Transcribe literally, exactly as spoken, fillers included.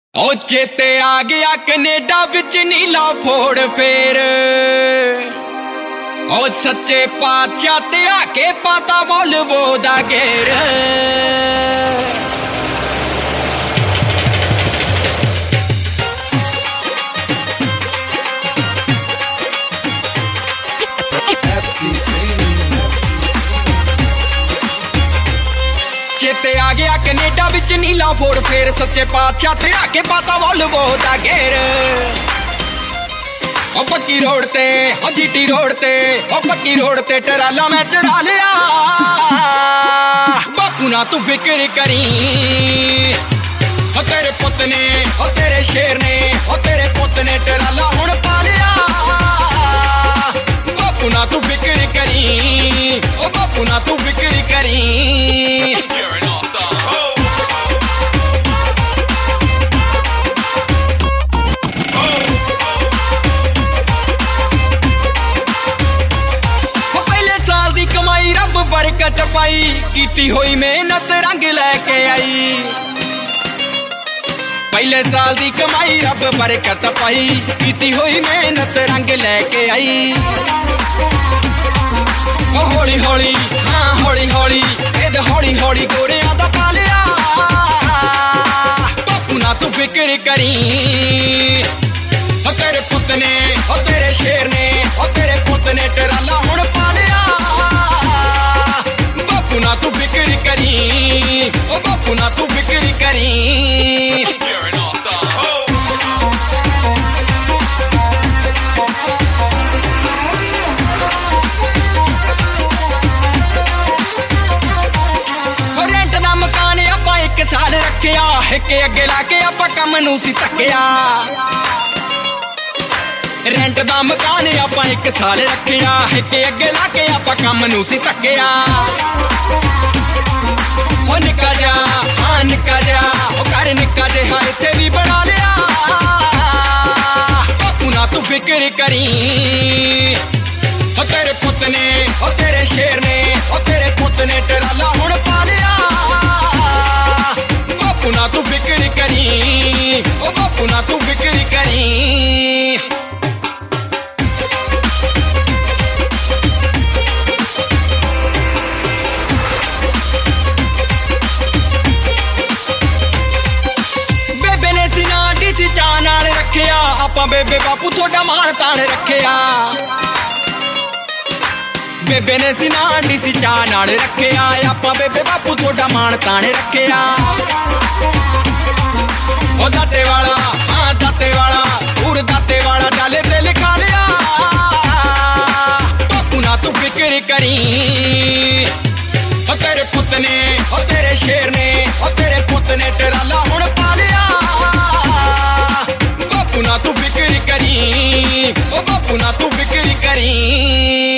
ओ चेते आ गया कनेडा विच नीला फोड़ फेर ओ सच्चे पातशाह ते आके पता वोल्वो दा घेर चेते आ गया कनेडा विच नीला फोड़ फेर सच्चे पातशाह ते आके पता वोल्वो दा घेर ओ पक्की रोड ते ओ जीटी रोड ते ओ पक्की रोड ते टराला मैं चढ़ा लिया बापू ना तू फिक्र करी ओ तेरे पुत ने ओ तेरे शेर ने ओ तेरे पुत ने टराला हुण पा लिया बापू ना तू फिक्र करी ओ बापू ना तू फिक्र करी बरकत पाई कीती हुई मेहनत रंग लैके आई पहले साल दी कमाई रब बरकत पाई कीती हुई मेहनत रंग लैके आई ओ हौली हौली हाँ हौली हौली एद हौली हौली गोरियां दा पा लिया बापू ना तू फिक्र करी ओ तेरे पुत ने ओ तेरे शेर ने ओ तेरे पुत ने टराला हुण पा लिया बापू ना तू फिक्र करी ओ बापू ना तू फिक्र करी रेंट दा मकान आपां एक साल रखिया हिक अगे लाके आपां कम नूं सी तक्किया रेंट दा मकान आपां एक साल रखिया हिक अगे लाके आपां कम नूं सी तक्किया ओ निक्का जा हाँ निक्का जा ओ घर निक्का जिहा इत्थे भी बना लिया बापू ना तू फिक्र करी ओ तेरे पुत ने ओ तेरे शेर ने ओ तेरे पुत ने टराला हुण पा लिया बापू ना तू फिक्र करी ओ बापू ना तू फिक्र करी चाह नाल रखिया आपां बेबे बापू थोड़ा मान तान रखिया बेबे ने सीना डीसी चाह नाल रखिया आपां बेबे बापू थोड़ा मान तान रखिया ओ दाते वाला हाँ दाते वाला पूर दाते वाला डाले ते लिखा लिया बापू ना तू फिक्र करी ओ तेरे पुत ने ओ तेरे शेर ने ओ तेरे पुत ने टराला हुण पा लिया बापू ना तू फिक्र करी ओ बापू ना तू फिक्र करी